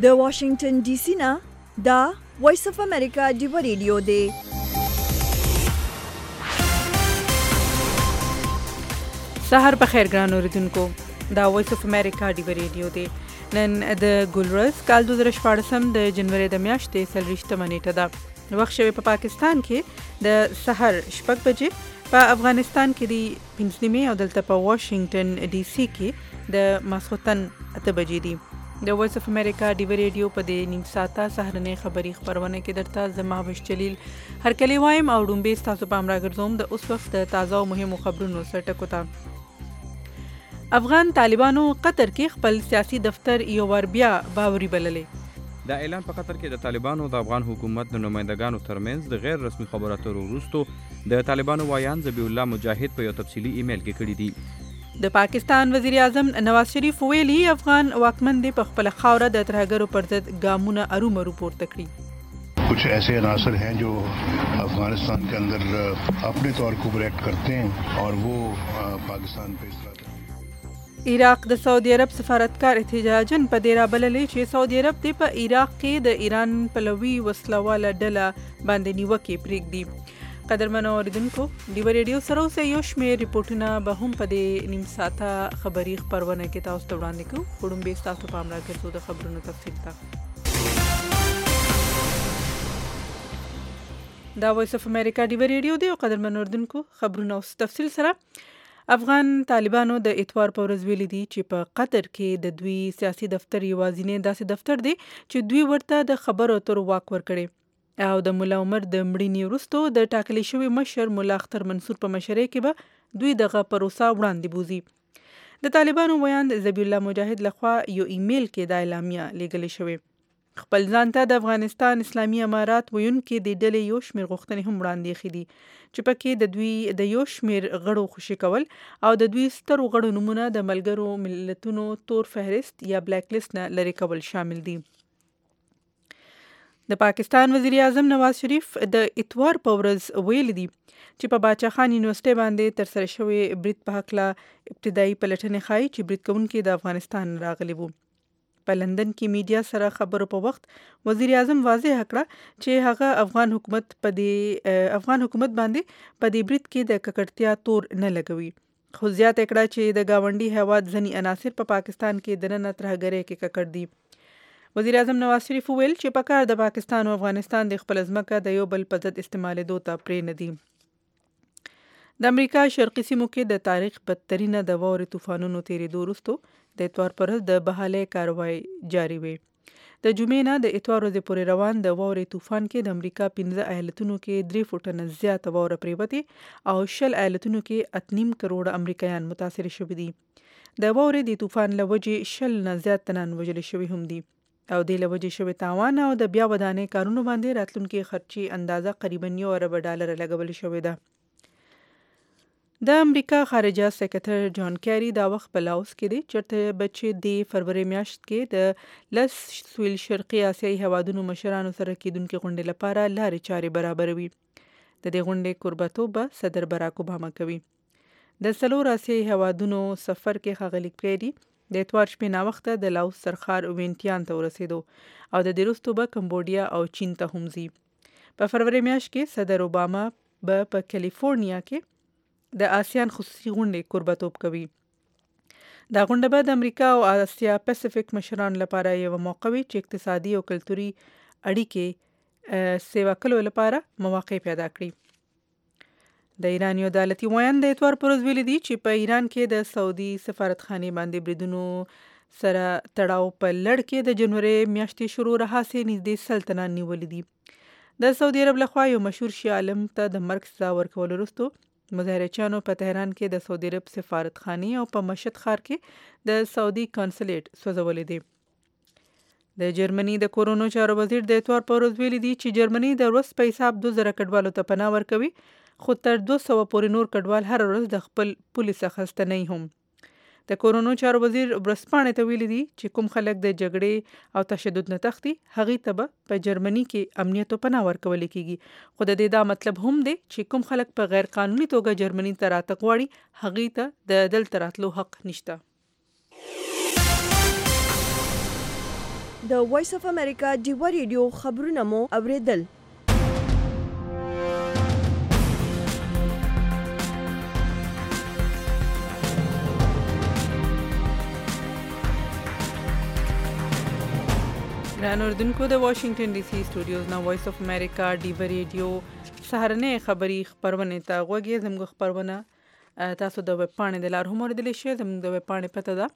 د واشنگټن ډي سي نه دا وایس اف امریکا ډیو ریډیو دی. سهار په خیر ګران اوریدونکو، دا وایس اف امریکا ډیو ریډیو دی. نن د ګلورز کال 2014 د جنوري د میاشتې 30 نیټه ده. وخت شوی په پاکستان کې د سحر 6 بجې، په افغانستان کې د 5 او دلته په واشنگټن ډي سي کې د ماسخوتن 8 بجې دي. د وایس اف امریکا ډیو ریډیو په دې نیم ساعته سهارنۍ خبری خبرونه کې درته زما بش جلیل هرکلی وایم او ډومبه تاسو په امر راګرځوم د اوس وخت د تازه او مهمو خبرونو سره ټکو ته. افغان طالبانو قطر کې خپل سیاسي دفتر یو ور بیا باوري بللې. دا اعلان په قطر کې د طالبانو د افغان حکومت د نمائندګانو ترمنځ د غیر رسمي خبرو اترو وروسته د طالبانو وایان ذبیح الله مجاهد په یو تفصیلی ایمیل کې کړی دی. د پاکستان وزیر اعظم نواز شریف ویلي افغان واکمن دي په خپل خاوره د ترهګرو پر ضد ګامونه ارومرو پورته کړي. कुछ ऐसे अनासर हैं जो अफगानिस्तान के अंदर अपने तौर को प्रोटेक्ट करते हैं और वो पाकिस्तान पे इस तरह. عراق د سعودي عرب سفارتکار احتجاجن په دې رابللې چې سعودي عرب دې په عراق کې د ایران پلوي وسلواله ډله باندې نیوکې پرېږدي. قدرمنو اوریدونکو، ډیو ریډیو سره اوسه یو شمېر ریپورټونه به هم په دې نیم ساعته خبري خبرونه کې تاسو ته وړاندې کوو. وړومبې تاسو په امر راګرځو د خبرونو تفصیل ته. دا وایس اف امریکا ډیو ریډیو دی او قدرمنو اوریدونکو، خبرونه اوس تفصیل سره. افغان طالبانو د اتوار په ورځ ویلي دي چې په قطر کې د دوی سیاسي دفتر یوازینی داسې دفتر دی چې دوی ورته د خبرو اترو واک ورکړي او د مولا عمر د مړینې وروسته د ټاکلي شوي مشر مولا اختر منصور په مشرۍ کې به دوی دغه پروسه وړاندې بوزي. د طالبانو ویاند ذبیح الله مجاهد لخوا یو ایمیل کې دا اعلامیه لیږلې شوې. خپل ځان ته د افغانستان اسلامي امارات ویونکي د ډلې یو شمېر غوښتنې هم وړاندې ایښي دي چې پکې د دوی د یو شمېر غړو خوشي کول او د دوی سترو غړو نومونه د ملګرو ملتونو تور فهرست یا بلیک لیست نه لرې کول شامل دي. د پاکستان وزیر اعظم نواز شریف د اتوار په ورځ ویلي دي چې په باچا خان یونیورسيټي باندې ترسره شوی برید په هکله ابتدایي پلټنې ښایي چې برید کوونکي د افغانستان راغلي وو. په لندن کې میډیا سره خبرو په وخت وزیر اعظم واضح کړه چې هغه افغان حکومت باندې په دې برید کې د ککړتیا تور نه لګوي، خو زیاته کړه چې د گاونډي هیواد ځینې عناصر په پاکستان کې دننه ترهګرۍ کې ککړ دي. وزیر اعظم نواز شریف ویل چې په کار د پاکستان او افغانستان د خپل ځمکه د یو بل په ضد استعمالېدو ته پرې نه دي. د امریکا شرقي سیمو کې د تاریخ بدترینه د واورې طوفانونو تېرېدو وروسته د اتوار پر ورځ د بحالۍ کاروای جاري وي. د جمعې نه د اتوار ورځې پورې روان د واورې طوفان کې د امریکا 15 ایالتونو کې 3 فوټه نه زیاته واوره پرېوتې او 10 ایالتونو کې 8.5 کروړه امریکایان متاثر شوي دي. د واورې د طوفان له وجې 10 نه زیات تنان وژل شوي هم دي او د لوجې شوی تاوان او د بیا ودانې کارونو باندې راتلونکي خرچي اندازه قریبا $1 ارب لګول شوې ده. د امریکا خارجه سکرټر جان کیری دا وخت په لاوس کې دی چېرته بچې د فروری میاشت کې د لس سویل شرقي اسیایي هیوادونو مشرانو سره کېدونکې غونډې لپاره لارې چارې برابروي. د دې غونډې کوربتوب به صدر براک اوباما کوي. د 4 اسیایي هیوادونو سفر کې ښاغلي کیری د اتوار شپې ناوخته د لاوس سرخار وینټیان ته ورسېدو او د دې وروسته به کمبودیا او چین ته هم ځي. په فروری میاشت کې صدر اوباما به په کالیفورنیا کې د آسیان خصوصي غونډې کوربتوب کوي. دا غونډه به د امریکا او آسیا پیسفیک مشرانو لپاره یو موقع وي چې اقتصادي او کلتوري اړیکې سیوا کولو لپاره مواقع پیدا کړي. د ایران یو عدالتي ویاند د اتوار پر ورځ ویلي دي چې په ایران کې د سعودي سفارتخانې باندې بریدونو سره تړاو په لړ کې د جنوري میاشتې شروع راهیسې نږدې 100 تنان نیولي دي. د سعودي عرب لخوا یو مشهور شیعه عالم ته د مرګ سزا ورکولو وروسته مظاهرچیانو په تهران کې د سعودي عرب سفارتخانې او په مشهد ښار کې د سعودي کانسولیټ سوځولې دي. د جرمني د کورونو چارو وزیر د اتوار په ورځ ویلي دي چې جرمني د ورځ په حساب 2000 کډوالو ته پناه ورکوي، خو تر 200 پورې نور کډوال هر ورځ د خپل پولیس څخه ستنوي هم. د کورونو چارو وزیر ورځپاڼې ته ویلي دي چې کوم خلک د جګړې او تشدد نه تښتي هغې ته به په جرمني کې امنیت او پناه ورکول کېږي، خو د دې دا مطلب هم دی چې کوم خلک په غیر قانوني توګه جرمني ته راتګ غواړي هغې ته د دلته راتلو حق نشته. د وایس اف امریکا ډیوه ریډیو خبرونه مو اوریدل. ګران اوریدونکو د واشنگټن ډي سي سټوډیوز نه وایس اف امریکا ډیوه ریډیو سهارنۍ خبري خبرونه ته غوږی زموږ خبرونه تاسو د ویب پاڼې د لار هم اوریدلی شئ. زموږ د ویب پاڼې پته ده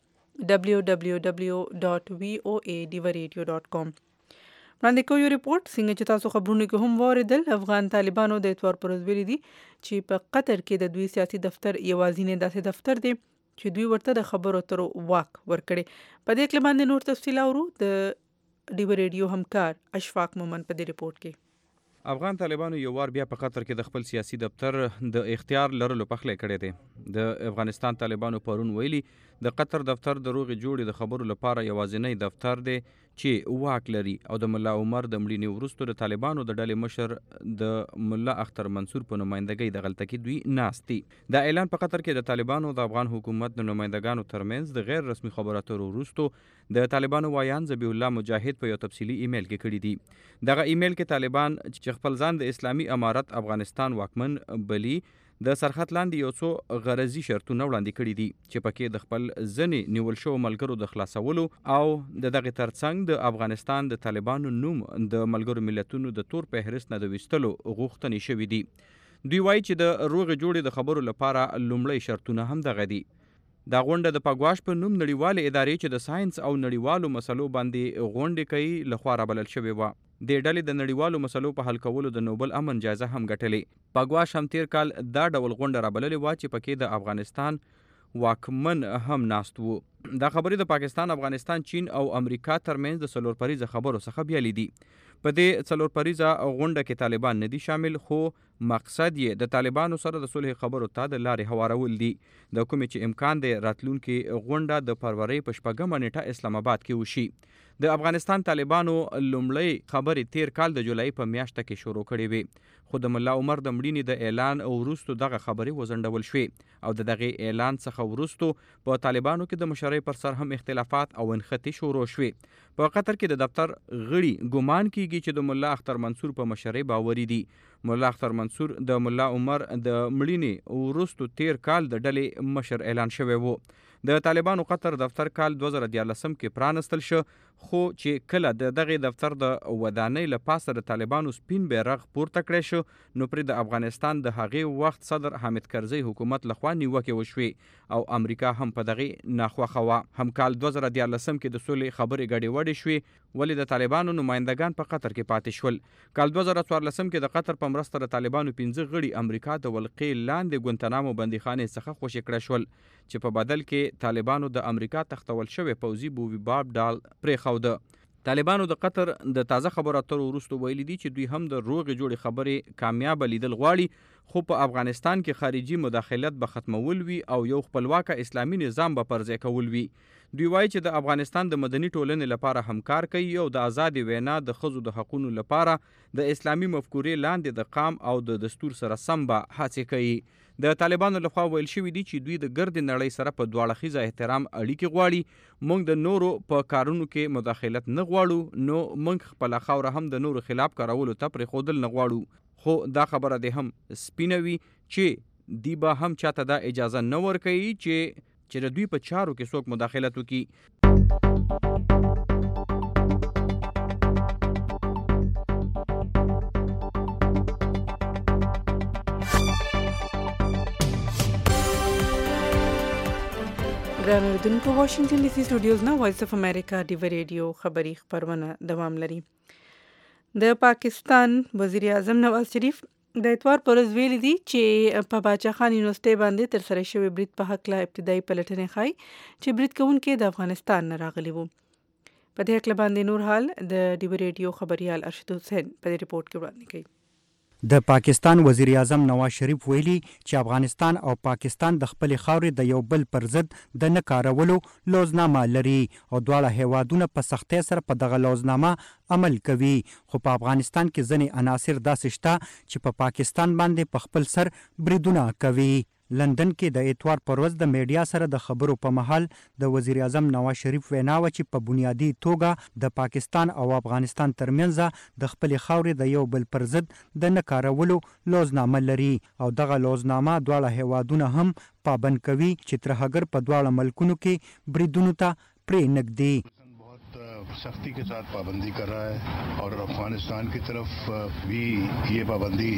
www.voadivaradio.com. وړاندې کوو یو ریپورت. څنګه چې تاسو خبرونه کې هم واوریدل، افغان طالبانو د اتوار پر ورځ ویلي دي چې په قطر کې د دوی سیاسي دفتر یوازینی داسې دفتر دی چې دوی ورته د خبرو اترو واک ورکړي. په دې کې باندې نور تفصیل اورو. د ډیوه ریډیو همکار اشفاق مومن په دې ریپورت کې افغان طالبانو یو وار بیا په قطر کې د خپل سیاسي دفتر د اختیار لرلو پخلی کړی دی. د افغانستان طالبانو پرون ویلي د قطر دفتر د روغې جوړې د خبرو لپاره یوازینی دفتر دی چې واک لري او د ملا عمر د مړینې وروسته د طالبانو د ډلې مشر د ملا اختر منصور په نمایندګۍ دغلته کې دوی ناست دي. دا اعلان په قطر کې د طالبانو د افغان حکومت د نمایندګانو ترمنځ د غیر رسمي خبرو اترو وروسته د طالبانو وایان ذبیح الله مجاهد په یو تفصیلي ایمیل کې کړي دي. دغه ایمیل کې طالبان چې خپل ځان د اسلامي امارت افغانستان واکمن بلی د سرحد لاندې یو څو غرضي شرطونه وړاندې کړي دي چې پکې د خپل ځنې نیول شوو ملګرو د خلاصولو او دغه ترڅنګ د افغانستان د طالبانو نوم د ملګرو ملتونو د تور فهرست نه د ویستلو غوښتنې شوې دي. دوی وایي چې د روغې جوړې د خبرو لپاره لومړی شرطونه هم دغه دي. دا غونډه د پګواش په نوم نړیوالې ادارې چې د ساينس او نړیوالو مسلو باندې غونډې کوي لخوا رابلل شوې وه. د ډلې د نړیوالو مسلو په حل کولو د نوبل امن جایزه هم ګټلې. پګواش هم تیر کال دا ډول غونډه رابللې وه چې پکې د افغانستان واکمن هم ناست وو. دا خبرې د پاکستان، افغانستان، چین او امریکا ترمنځ د څلور پریزه خبرو څخه بیلې دي. په دې څلور پریزه غونډه کې طالبان نه دي شامل، خو مقصد یې د طالبانو سره د صلح خبرو ته د لارې هوارول دي. د کومې چې امکان دی راتلونکي غونډه د فروری په 8مه نیټه اسلام آباد کې وشي. د افغانستان طالبانو لومړی خبرې تیر کال د جولای په میاشت کې شروع کړې وې، خو د ملا عمر د مړینې د اعلان وروسته دغه خبرې وځنډول شوې او د دغه اعلان څخه وروسته په طالبانو کې د مشرۍ پر سر هم اختلافات او انختی شروع شوې. په قطر کې د دفتر غړي ګمان کیږي چې د ملا اختر منصور په مشرۍ باوري دي. ملا اختر منصور د ملا عمر د مړینې وروسته تیر کال د ډلې مشر اعلان شوی وو. د طالبانو قطر دفتر کال 2014 کې پرانستل شو، خو چې کله د دغه دفتر د ودانۍ له پاسه د طالبانو سپین بیرغ پورته کړی شو، نو پرې د افغانستان د هغې وخت صدر حامد کرزي حکومت لخوا نیوکې وشوې او امریکا هم په دغه ناخوښه وه. هم کال 2014 کې د سولې خبرې ګډې وډې شوې، ولې د طالبانو نمایندګان په قطر کې پاتې شول. کال 2014 کې د قطر په مرسته د طالبانو 15 غړي امریکا د ولقې لاندې ګونتنامو بندیخانې څخه خوشي کړه شول چې په بدل کې طالبانو د امریکا تختول شوی پوځي بوبي باب ډال پرېښوده. طالبانو د قطر د تازه خبرو اترو وروسته ویلي دي چې دوی هم د روغې جوړې خبرې کامیابه لیدل غواړي، خو په افغانستان کې خارجي مداخلت به ختمول وي او یو خپلواکه اسلامي نظام به پرځای کول وي. دوی وایي چې د افغانستان د مدني ټولنې لپاره همکار کوي او د آزادې وینا د ښځو د حقونو لپاره د اسلامي مفکورې لاندې د قام او د دستور سره سم به هڅې کوي. د طالبانو لخوا ویل شوي دي چې دوی د ګردې نړۍ سره په دواړه احترام اړیکې غواړي. موږ د نورو په کارونو کې مداخلت نه غواړو، نو موږ خپله خاوره هم د نورو خلاف کارولو ته پرېښودل نه غواړو. خو دا خبره دې هم سپینه وي چې دی به هم چاته دا اجازه نه ورکوي چې د دوی په چارو کې څوک مداخلت وکړي. ګران اوریدونکو، واشنگټن ډي سي سټوډیوز نه وایس اف امریکا ډیوه ریډیو خبري خبرونه دوام لري. د پاکستان وزیر اعظم نواز شریف د اتوار پر ورځ ویلي دي چې په باچا خان یونیورسيټي باندې ترسره شوی برید په هکله ابتدایي پلټنې ښایي چې برید کوونکي د افغانستان نه راغلي وو. په دې هکله باندې نور حال د ډیوه ریډیو خبريال ارشد حسین په رپورت کې وړاندې کوي. د پاکستان وزیر اعظم نواز شریف ویلي چې افغانستان او پاکستان د خپل خاورې د یو بل پر ضد د نه کارولو لوزنامه لري او دواړه هیوادونه په سختۍ سره په دغه لوزنامه عمل کوي، خو په افغانستان کې ځینې عناصر داسې شته چې په پاکستان باندې په خپل سر بریدونه کوي. لندن کې د اتوار پر ورځ د میډیا سره د خبرو په مهال د وزیر اعظم نواز شریف وینا و چې په بنیادی توګه د پاکستان او افغانستان ترمنځ د خپل خاورې د یو بل پر ضد د نه کارولو لوزنامه لري او دغه لوزنامه دواړه هیوادونه هم پابند کوي چې ترهګر په دواړه ملکونو کې بریدونو ته پرې نږدې सख्ती के साथ पाबंदी कर रहा है और अफगानिस्तान की तरफ भी ये पाबंदी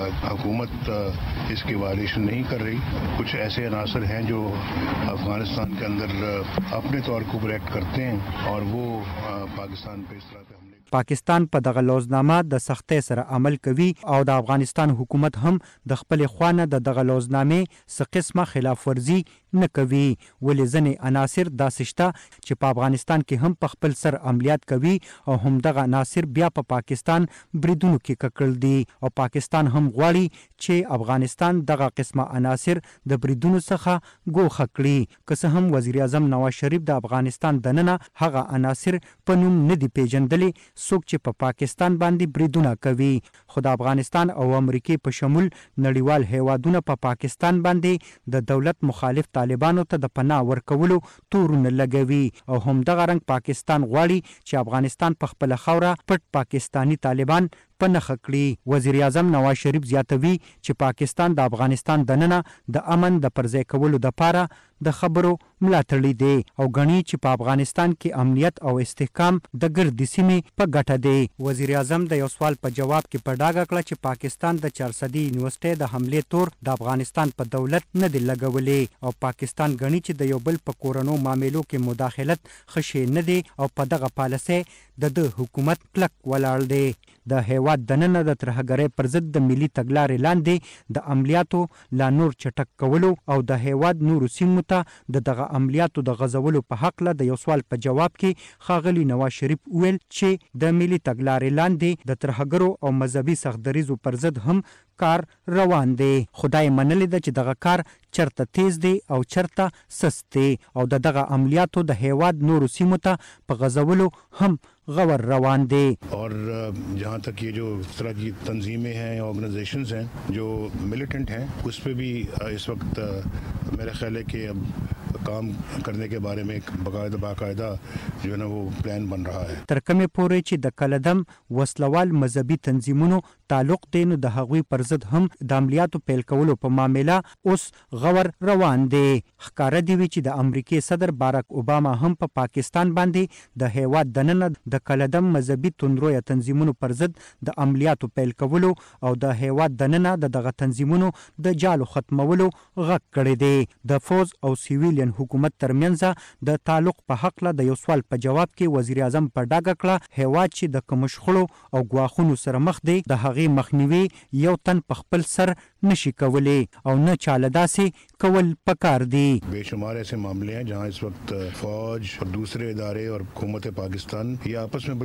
हुकूमत इसकी वायलेशन नहीं कर रही। कुछ ऐसे अनासर हैं जो अफगानिस्तान के अंदर अपने तौर को रिएक्ट करते हैं और वो पाकिस्तान पे इस तरह के हमले پاکستان په دغه لوزنامه د سختۍ سره عمل کوي او د افغانستان حکومت هم د خپل خوانه د دغه لوزنامې څه قسمه خلاف ورزي نه کوي، ولې ځینې عناصر داسې شته چې په افغانستان کې هم په خپل سر عملیات کوي او هم دغه عناصر بیا په پاکستان بریدونو کې ککړل دي او پاکستان هم غواړي چې افغانستان دغه قسمه عناصر د بریدونو څخه ګوښه کړي، که څه هم وزیر اعظم نواز شریف د افغانستان دننه هغه عناصر په نوم نه دي پیژندلي څوک چې په پاکستان باندې بریدونه کوي، خو د افغانستان او امریکې په شمول نړیوال هیوادونه په پاکستان باندې د دولت مخالف طالبانو ته د پناه ورکولو تورونه لګوي او هم دغه رنګ پاکستان غواړي چې افغانستان په خپل خوره پټ پاکستانی طالبان په نښه کړي۔ وزیر اعظم نواز شریف زیاتوي چې پاکستان د افغانستان دننه د امن د پرځای کولو دپاره د خبرو ملاتړی دی او ګڼي چې په افغانستان کې امنیت او استحکام د ګردې سیمې په ګټه دی۔ وزیر اعظم د یو سوال په جواب کې په ډاګه کړه چې پاکستان د 400 یونیورسټۍ د حملې تور د افغانستان په دولت نه دی لګولې او پاکستان ګڼي چې د یو بل په کورنو معاملو کې مداخلت ښه شی نه دی او په دغه پالیسۍ د حکومت کلک ولاړ دی۔ د هیواد دننه د ترهګرۍ پر ضد د ملي تګلارې لاندې د عملیاتو لا نور چټک کولو او د هیواد نورو سیمو ته دغه عملیاتو د غځولو په حقله د یو سوال په جواب کې ښاغلي نواز شریف وویل چې د ملي تګلارې لاندې د ترهګرو او مذهبي سختدریزو پر ضد هم کار روان دی، خدای منلی ده چې دغه کار چرته تیز دی او چرته سست دی او دغه عملیاتو د هیواد نورو سیمو ته په غځولو هم غور روان دی۔ और जहाँ तक ये जो इस तरह की तंजीमें हैं ऑर्गेनाइजेशंस हैं जो मिलिटेंट हैं उस पर भी इस वक्त मेरा ख्याल है कि अब काम करने के बारे में एक बाकायदा जो है ना वो प्लान बन रहा है। تر کومه پورې چې د کلدم وسلوال مذهبي تنظیمونو تعلق دی نو د هغوی پر ضد هم د عملیاتو پیل کولو په معامله اوس غور روان دی۔ ښکاره دی چې د امریکای صدر باراک اوباما هم په پاکستان باندې د هیواد دننه د کلدم مذهبي توندرویه تنظیمونو پر ضد د عملیاتو پیل کولو او د هیواد دننه دغه تنظیمونو د جالو ختمولو غږ کړی دی۔ د فوز او سیویلین حکومت ترمنځ د تعلق په حق له د یو سوال په جواب کې وزیر اعظم په ډاګه کړه هیواد چې د کوم شخړو او ګواښونو سره مخ دی د هغې مخنیوي یو تن په خپل سر نشي کولی او نه چاله داسې کول پکار دی۔ बेशुमार ऐसे मामले हैं जहाँ इस वक्त फौज और दूसरे इदारे और हुकूमत पाकिस्तान ये आपस में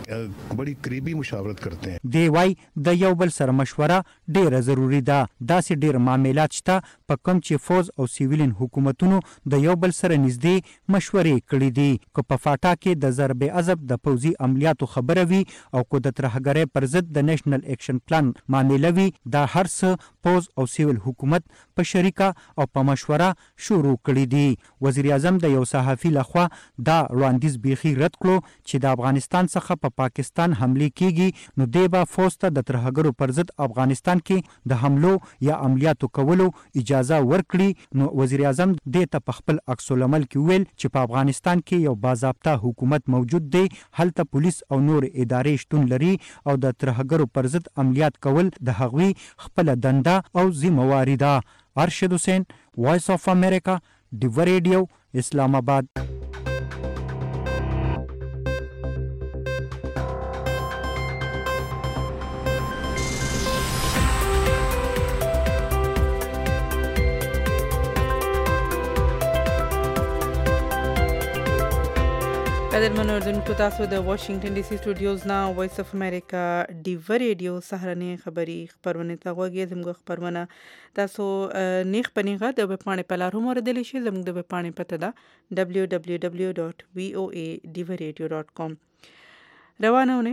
बड़ी करीबी मुशावरत करते हैं। دی وای د یو بل سره مشوره ډیره ضروری ده، داسې ډیر معاملات شته په کوم چې فوز او سیویلین حکومتونو د یو بل سره نږدې مشورې کړې دي، که په فاټا کې د ضرب عضب د پوځي عملیاتو خبره وي او که د ترهګرۍ پر ضد د نیشنل ایکشن پلان معامله وي، دا هر څه پوز او سیویل حکومت په شریکه او په مشوره شروع کړي دي۔ وزیر اعظم د یو صحافي لخوا دا وړاندیز بیخي رد کړو چې د افغانستان څخه په پاکستان حملې کیږي نو دی به فوز ته د ترهګرو پر ضد افغانستان کې د حملو یا عملیاتو کولو اجازه ورکړي نو وزیر اعظم دې ته په خپل عکس العمل کې ویل چې په افغانستان کې یو باضابطه حکومت موجود دی، هلته پولیس او نور ادارې شتون لري او د ترهګرو پر ضد عملیات کول د هغوی خپل دنده او ذمہواری ده۔ ارشد حسین، وائس آف امریکا، ډیو ریډیو، اسلام آباد۔ قدرمنو اردوونکو، تاسو د واشنگټن ډي سي سټوډیوز نه وایس اف امریکا ډیو ریډیو سهارنۍ خبری خبرونه ته غوږی زموږ خبرونه تاسو نیخ پنیغه د وپاڼې په لار هم اوریدلی شئ. زموږ د وپاڼې پته ده www.voadivaradio.com. روانونه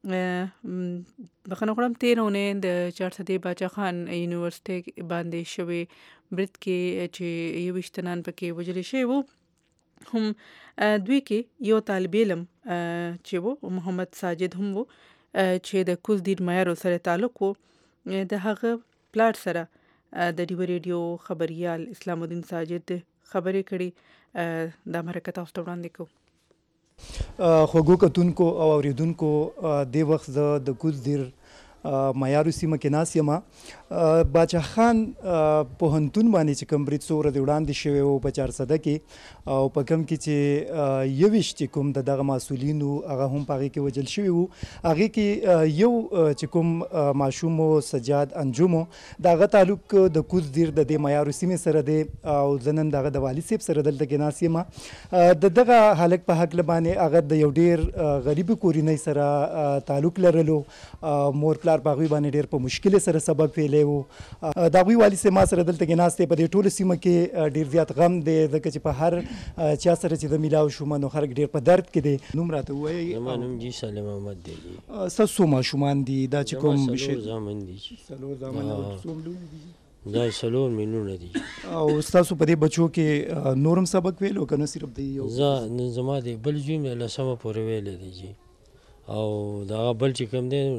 بخښنه غواړم 13 اونۍ د 400 باچا خان یونیورسيټي باندې شوې برید کې چې 21 تنان پکې وژل شوي وو هم دوی کې یو طالب علم چې وو محمد ساجد هم وو چې د کوزدیر معیارو سره تعلق وو د هغه پلاټ سره د ډیو ریډیو خبريال اسلام الدین ساجد خبرې کړي د مرکه تاسو ته وړاندې کوو. خوږو کتونکو او اوریدونکو د وخت د کوزدیر معیارو سیمه کې ناست یم. باچا خان پوهنتون باندې چې کوم برید څو ورځې وړاندې شوی و په 400 کې او په کوم کې چې 21 چې کوم دغه مسؤلین هغه هم په هغې کې وژل شوي وو. هغې کې یو چې کوم ماشوم سجاد انجم د هغه تعلق د کوزدیر د دې معیارو سیمې سره دی او زه نن د هغه د والي صاحب سره دلته کې ناست یم. د دغه هلک په هکله باندې هغه د یو ډېر غریبې کورنۍ سره تعلق لرلو. مور پلار په هغوی باندې ډېر په مشکل سره سبق ویلی و. د هغوی والي صاحب ما سره دلته کې ناست دی. په دې ټوله سیمه کې ډېر زیات غم دی ځکه چې په هر چا سره چې د میلاو شوم نو خلک ډېر په درد کې دی. نوم راته ووایئ. زما نوم جي سالم احمد دی. ستاسو څو ماشومان دي؟ دا چې کوم څلور زامن دي. څلور زامن او څوم لوڼې دي؟ دا 4 ملیونه دي. او ستاسو په دې بچو کې نورم سبق ویلو که نه صرف د یو؟ زما د بل زوی مې 10مه پورې ویلی دی جي او د هغه بل چې کوم دی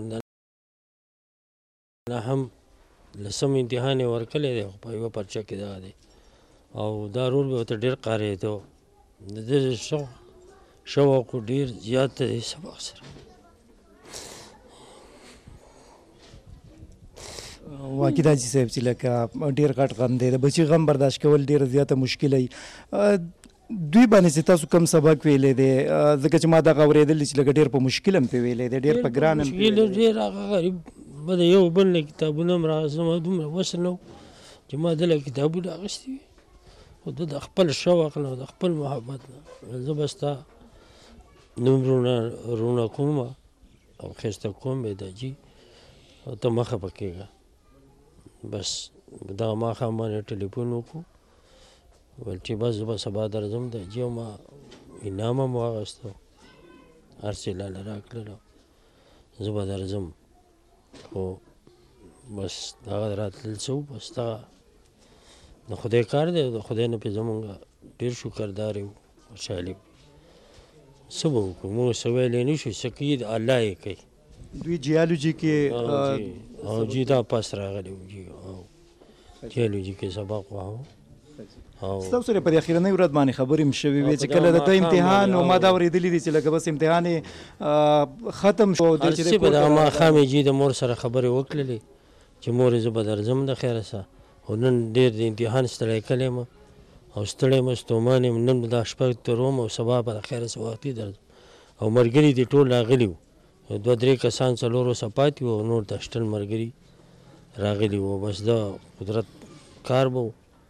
نه هم 10م امتحان یې ورکلی دی خو په یوه پرچه کې دغه دی او دا رول به ورته ډېر قارېده. د ده شوق ډېر زیات دی سبق سره. واقع دا چې صاحب چې لکه ډېر غټ غم دی د بچي غم برداشت کول ډېره زیاته مشکله وي. دوی باندې چې تاسو کوم سبق ویلی دی ځکه چې ما دغه اورېدلی چې لکه ډېر په مشکل هم پې ویلی دی ډېر په ګران هم ډېر هغه غریب به د یو بل نه کتابونه هم زما دومره وس نه و چې ما دله کتابونه اخیستي وي خو ده د خپل شوق نه د خپل محبت نه زه به ستا نومرونه کوم او ښایسته کوم به دا جي او ته مه خفه کېږه. بس دغه ماښام باندې ټلیفون وکړو ویل چې بس زه به سبا درځم د جي او ما انعام هم واخیستو هر څه لاله راکړل زه به درځم خو بس دغه راتلل څه و بس دغه د خدای کار دی د خدای نه پې زمونږ ډېر شکردار یو خوشحالي څه به وکړو موږ څه ویلی نه شو څه کوي الله یې کوي. دوی جیالوجي کې او جي دا پاس راغلی و جي او جیالوجي کې سبق واهو. ستاسو سره په دې اخرنۍ ورځ باندې خبرې هم شوې وې چې کله د ته امتحان او ما دا اورېدلي دي چې لکه بس امتحان یې ختم شو په دغه ماښام یې جي د مور سره خبرې وکړلې چې مورې زه به درځم د خیره سه خو نن ډېر د امتحان ستړی کلی یم او ستړی یم ستومان یم نن به دا شپه تېروم او سبا به د خیره سه وختي درځم او ملګري دې ټول راغلي وو 2-3 کسان څلور اوسه پاتې وو او نور د شټل ملګري راغلي وو. بس دا قدرت کار به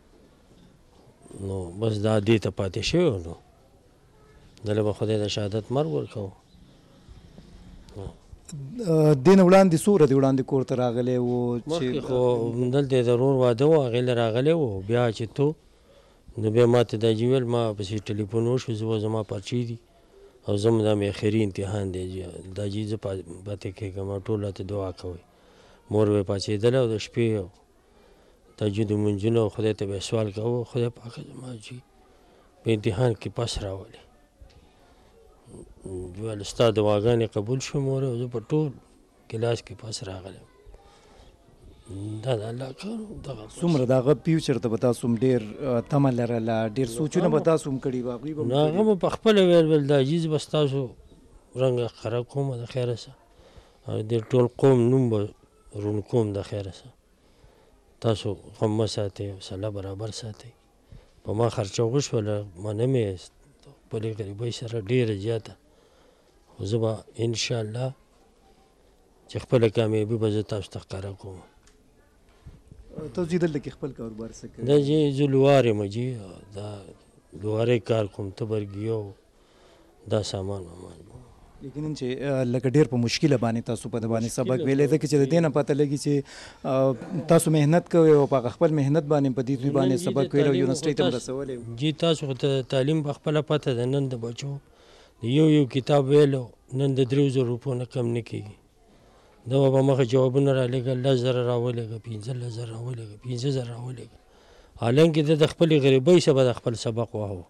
نو بس دا دې ته پاتې شوی نو دله به خدای د شهادت مرګ ورکوو. دې نه وړاندې څو ورځې وړاندې کور ته راغلی و مخکې خو دلته یې د ورور واده و هغې له راغلی و بیا چې تو نو بیا ما ته دا جي ویل ما پسې ټلیفون وشو زه به زما پرچې دي او زه دا مې اخري امتحان دی دا جي زه پاتې کېږم ټول راته دعا کوئ. مور به یې پاڅېدله او د شپې تهجد لمونځونه او خدای ته به یې سوال کوه خدای پاکه زما جي په امتحان کې پس راولي ویل ستا دعاګانې قبول شوې مورې او زه په ټول کلاس کې پس راغلم. دا د الله کار دغه څومره د هغه فیوچر ته به تاسو هم ډېر تمه لرله ډېر سوچونه به تاسو هم کړي وو هغوی به نو هغه به په خپله ویل دا جي زه به ستاسو رنګه ښکاره کوم د خیره سه او د ټول قوم نوم به روڼ کوم د خیره سه تاسو غم مه ساتئ حوصله برابر ساتئ. په ما خرچه وشوله منه مې خپلې غریبۍ سره ډېره زیاته خو زه به انشاءالله چې خپله کامیابي به زه تاسو ته ښکاره کوم. تاسو چې دلته کې خپل کاروبار څه کوئ؟ دا جي زه لوار یم جي دا لوارۍ کار کوم تبرګي او دا سامان وامان یقینا چې لکه ډېر په مشکله باندې تاسو په د باندې سبق ویلی ځکه چې د دې نه پته لګي چې تاسو محنت کوئ او په خپل محنت باندې په دې دوی باندې سبق ویلی او یونیورسټۍ ته هم رسولی جي تاسو خو ته تعلیم په خپله پته ده نن د بچو د یو کتاب ویلو نن د 3000 روپو نه کم نه کېږي. دا به مخه جوابونه رالېږه 10,000 راولېږه 15,000 راولېږه 15,000 راولېږه، حالانکې د خپلې غریبۍ څخه به د خپل سبق واهه.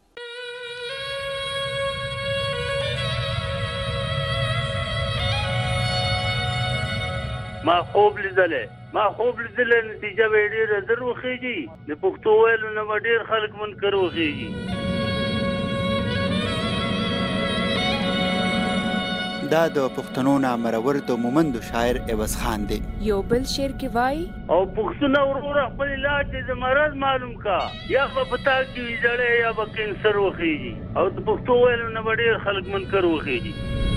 ما خوب لیدلی نتیجه به یې ډېره زر وخېږي. د پښتو ویلو نه به ډېر خلک منکر وخېږي. دا د پښتنو نامرور د مومندو شاعر عوض خان دی. یو بل شعر کې وایي او پښتونه وروره خپل علاج دې د مرض معلوم کا، یا به په تا کې وي زړی یا به کینسر وخېږي. او د پښتو ویلو نه به ډېر خلک منکر وخېږي.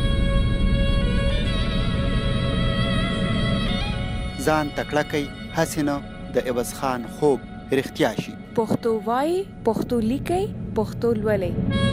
ځان تکړه کوي هسې نه د عوض خان خوب رښتیا شي. پښتو وایي، پښتو لیکئ، پښتو لولئ.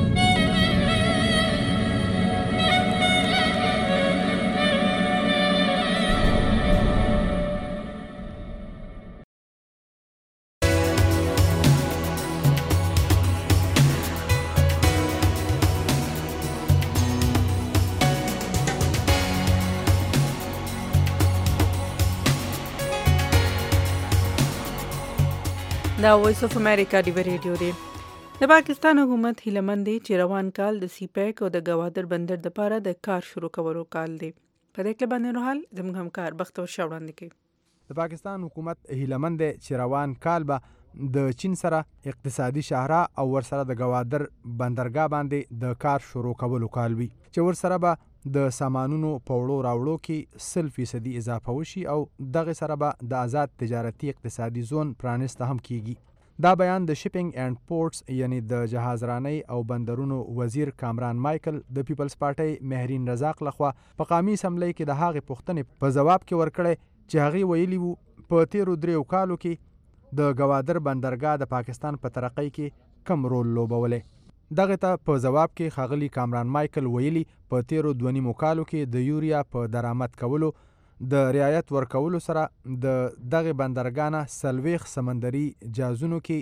دا وایس اف امریکا دی ریډیو دی. د پاکستان حکومت هیله مند دی چې روان کال د سی پیک او د ګوادر بندر د پاره د کار شروع کولو کال دی. په دې کې باندې روحال زموږ همکار بختور شاوړاندې کوي. د پاکستان حکومت هیله مند دی چې روان کال به د چین سره اقتصادي شاهراه او ورسره د ګوادر بندرګاه باندې د کار شروع کولو کال وي چې ورسره به د سامانونو په وړو راوړو کې 100% اضافه وشي او دغه سره به د آزاد تجارتي اقتصادي زون پرانیسته هم کیږي. دا بیان د شپینګ اینڈ پورټس یعنی د جهازرانی او بندرونو وزیر کامران مایکل د پیپلز پارټي مهرین رزاق لخوا په قومي اسمبلی کې د هغې پوښتنې په ځواب کې ورکړی چې هغې ویلي وو په تیرو 3 کالو کې د ګوادر بندرګاه د پاکستان په ترقۍ کې کم رول لوبولی. دغه ته په جواب کې ښاغلي کامران مایکل ویلي په تیرو 2.5 کالو کې د یوریا په درآمد کولو د رعایت ورکولو سره د دغه بندرګاه نه 40 سمندري جهازونو کې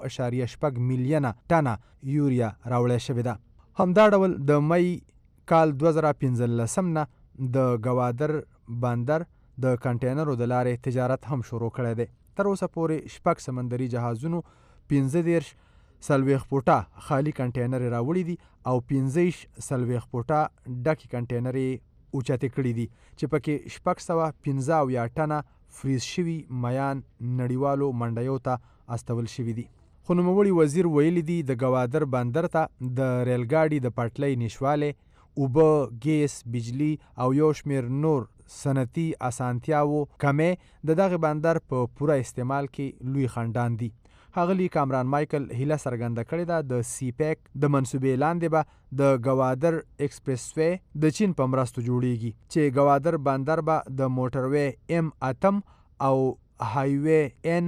1.8 میلیونه ټنه یوریا راوړل شوې ده. همدا ډول د مئی کال 2015 نه د ګوادر بندر د کنټینرو د لارې تجارت هم شروع کړی دی. تر اوسه پورې 6 سمندري جهازونو 15 سلويخ پوټه خالی کنټینر راوړي دي او 15 سلويخ پوټه ډکې کنټینر اوچته کړي دي چې پکې 615 ټنه فریز شوي میان نړیوالو منډیو ته استول شوي دي. خو نوموړي وزیر ویلي دي د ګوادر بندر ته د ریلګاډي د پټلۍ نشواله، اوبه، ګیس، بجلی او یو شمیر نور صنعتي اسانتیاو کمې د دغه بندر په پوره استعمال کې لوی خندان دي. ښاغلي کامران مایکل هیله څرګنده کړې ده د سی پیک د منصوبې لاندې به د ګوادر ایکسپریس وی د چین په مرستو جوړیږي چې ګوادر بندر به د موټروي M8 او هایوي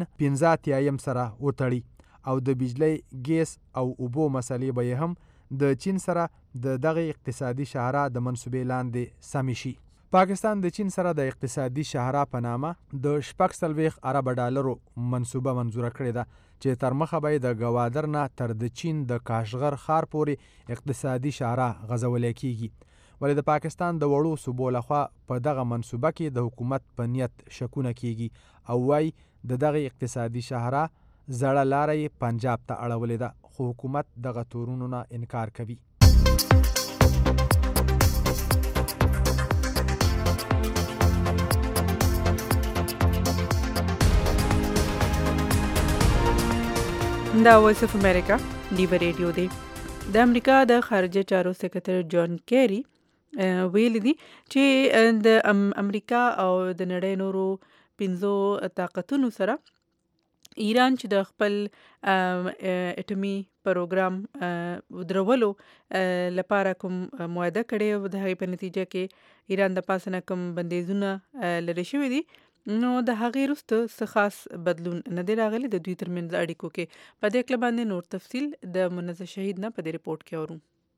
N15 سره وتړي او د بجلی، ګیس او اوبو مسلې به هم د چین سره د دغه اقتصادي شاهراه د منصوبې لاندې سمې شي. پاکستان د چین سره د اقتصادي شاهراه په نامه د 40 ارب ډالرو منصوبه منظوره کړې ده چې تر مخه به د ګوادر نه تر د چین د کاشغر ښار پورې اقتصادي شاهراه غځولې کیږي. ولې د پاکستان د وړو صوبو لخوا په دغه منصوبه کې د حکومت په نیت شکونه کیږي او وايي د دغه اقتصادي شاهراه زړه لاره یې پنجاب ته اړولې ده، خو حکومت دغه تورونو نه انکار کوي. دا وایس اف امریکا دی ریډیو دی. د امریکا د خارجه چارو سکرټر جان کیری ویلي دي چې د امریکا او د نړۍ نورو 15 طاقتونو سره ایران چې د خپل اټومي پروګرام ودرولو لپاره کوم معاهده کړې و، د هغې په نتیجه کې ایران د پاسه نه کوم بندیزونه لرې شوي دي، نو د هغې وروسته څه خاص بدلون نه دی راغلی د دوی ترمنځ اړیکو کې. په دې کله باندې نور تفصیل د منزه شهید نه په دې ریپورت کې اورو.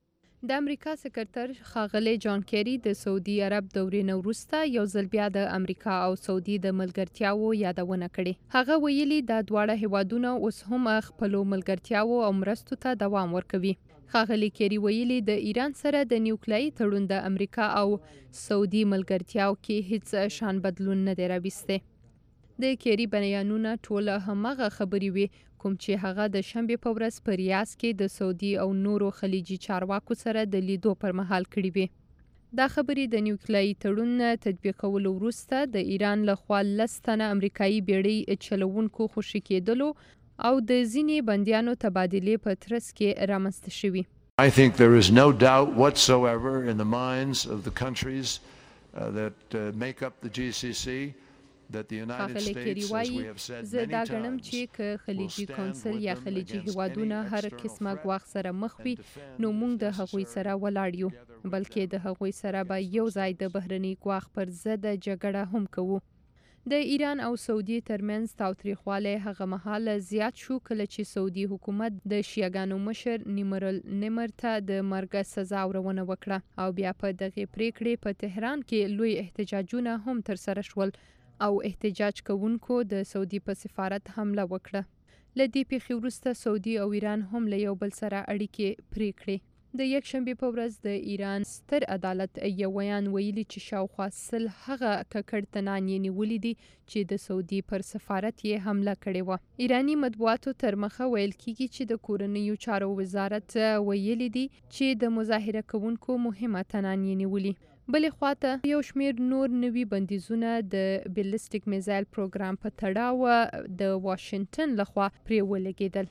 د امریکا سکرتر ښاغلی جان کیری د سعودي عرب دورې نه وروسته یو ځل بیا د امریکا او سعودي د ملګرتیاو یادونه کړې. هغه ویلي دا دواړه هیوادونه اوس هم خپلو ملګرتیاو او مرستو ته دوام ورکوي. ښاغلی کیری ویلي د ایران سره د نیوکلیایي تړون د امریکا او سعودي ملګرتیاو کې هیڅ شان بدلون نه دی راوستی. د کیری بیانونه ټول همغه خبرې وي کوم چې هغه د شنبې په ورځ په ریاض کې د سعودي او نورو خلیجي چارواکو سره د لیدو پر مهال کړي وي. دا خبرې د نیوکلیایي تړون تطبیقولو وروسته د ایران لخوا 10 تنه امریکایي بیړۍ چلوونکو خوشي کېدلو او د ځینې بندیانو تبادلې په ترڅ کې رامنځته شوي. I think there is no doubt whatsoever in the minds of the countries that make up the GCC. ښاغلی کیری وایي زه دا ګڼم چې که خلیجي کونسل یا خلیجي هیوادونه هر قسمه ګواښ سره مخ وي نو موږ د هغوی سره ولاړ یو، بلکې د هغوی سره به یو ځای د بهرني ګواښ پر ضد جګړه هم کوو. د ایران او سعودي ترمنځ تاوتریخوالی هغه مهال زیات شو کله چې سعودي حکومت د شیعاګانو مشر نیمر ته د مرګ سزا ورونه وکړه او بیا په دغې پریکړې په تهران کې لوی احتجاجونه هم ترسره شول او احتجاج کوونکو د سعودي په سفارت حمله وکړه. له دې پیښې وروسته سعودي او ایران هم له یو بل سره اړیکې پرې کړې. د یکشنبې په ورځ د ایران ستر عدالت یو بیان ویلي چې شاوخوا 100 هغه ککړتنان یې نیولي دي چې د سعودي پر سفارت یې حمله کړې وه. ایراني مطبوعاتو تر مخه ویل کیږي چې د کورنیو چارو وزارت ویلي دي چې د مظاهره کوونکو مهمه تنان یې نیولي. بلې خواته یو شمیر نور نوي بندیزونه د بیلسټیک میزایل پروګرام په تړاو د واشنگټن لخوا پرې ولګېدل.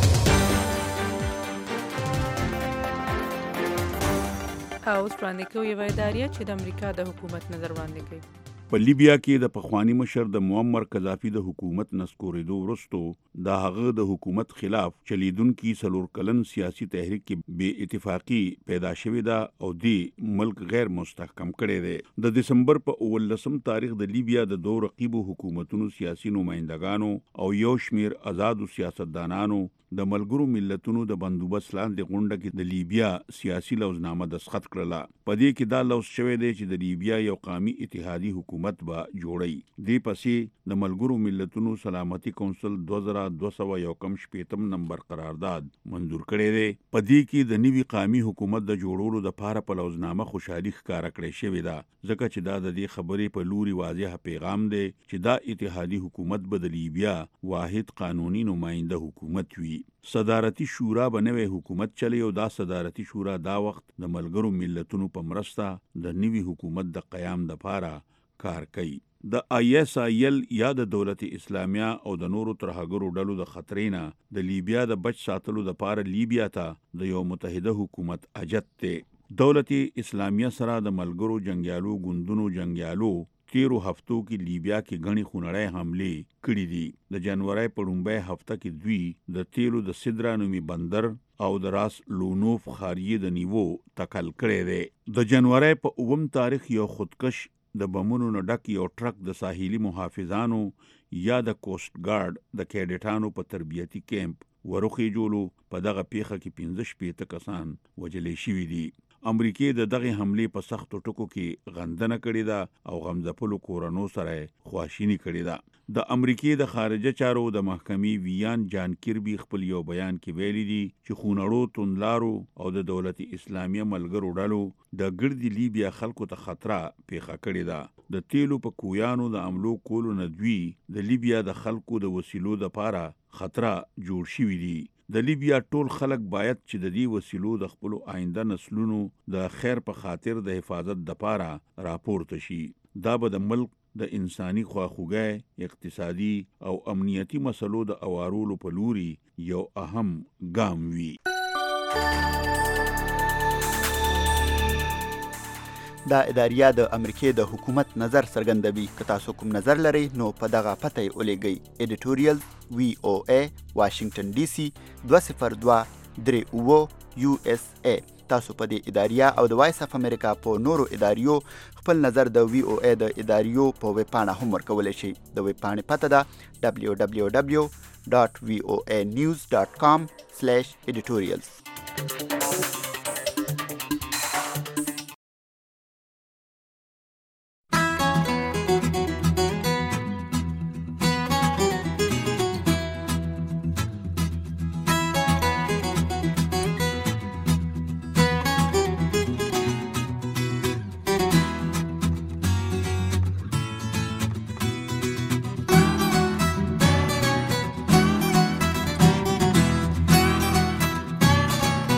اوس وړاندې کوي یوه اداریه چې د امریکا د حکومت نظر وړاندې کوي. په لیبیا کې د پخوانی مشر د معمر قذافي د حکومت نسکورېدو وروسته د هغه د حکومت خلاف چلیدونکي 4 کلن سیاسي تحریک کې بې اتفاقی پیدا شوې ده او د ملک غیر مستحکم کړی دی. د دسمبر په 19 تاریخ د لیبیا د 2 رقیبو حکومتونو سیاسي نمائندگانو او یو شمیر آزادو سیاستدانانو د ملګرو ملتونو د بندوبست لاندې غونډه کې د لیبیا سیاسي لوزنامه دستخط کړله. په دې کې دا لوز شوی دی چې د لیبیا یو قومي اتحادي حکومت به جوړي. دې پسې د ملګرو ملتونو سلامتي کونسل 2219 نمبر قرارداد منظور کړی دی. په دې کې د نوي قومي حکومت د جوړولو لپاره په لوزنامه خوشحالي ښکاره کړې شوې ده، ځکه چې دا د دې خبرې په لوري واضح پیغام دی چې دا اتحادي حکومت به د لیبیا واحد قانوني نماینده حکومت وي. صدارتي شورا به نوی حکومت چلی او دا صدارتي شورا دا وخت د ملګرو ملتونو په مرسته د نوي حکومت د قیام لپاره کار کوي. د ISIL یا د دولت اسلامیه او د نورو ترهګرو ډلو د خطرې نه د لیبیا د بچ ساتلو لپاره لیبیا ته د یو متحده حکومت اجت دی. دولت اسلامیه سره د ملګرو جنگیالو ګوندونو جنگیالو 13 هفتو کې لیبیا کې غني خونړی حمله کړې دي. د جنوري په لومړۍ هفته کې دوی د تیلو د سدرا نومي بندر او د راس لونوف خاریه د نیوو تکل کړی دی. د جنوري په 9 تاریخ یو خودکش د بمونو نه ډک یو ټرک د ساحلي محافظانو یا د کوست ګارد د کیډټانو په تربیتي کیمپ ورخي جوړو. په دغه پیښه کې 15 کسان وجلې شوي دي. امریکای د دغه حمله په سختو ټکو کې غندنه کړې ده او غمزپلو کورونو سره خواشینی کړې ده. د امریکای د خارجه چارو د محکمې ویان جان کیربي خپل یو بیان کې ویلي دي چې خونړو توندلارو او د دولت اسلامیه ملګرو ډلو د ګردي لیبیا خلکو ته خطر پیښه کړې ده. د تیلو په کویانو د عملو کولو نه دوی د لیبیا د خلکو د وسیلو لپاره خطر جوړ شوی دي. د لیبیا ټول خلک باید چې د دې وسیلو د خپل آینده نسلونو د خیر په خاطر د حفاظت لپاره راپورته شي. دا به د ملک د انساني خواخوږۍ، اقتصادي او امنیتي مسلو د اوارولو په لوري یو اهم ګام وي. دا اداریه د امریکای د حکومت نظر څرګندوي. که تاسو کوم نظر لرئ نو په دغه پته یې ولیږئ. ایډیټوریال VOA واشنگټن DC 20238 USA. تاسو په دې اداریه او د وایس اف امریکا په نورو اداریو خپل نظر د VOA د اداریو په ویب پاڼه هم ورکولی شئ. د ویب پاڼې پته ده www.voanews.com/editorials.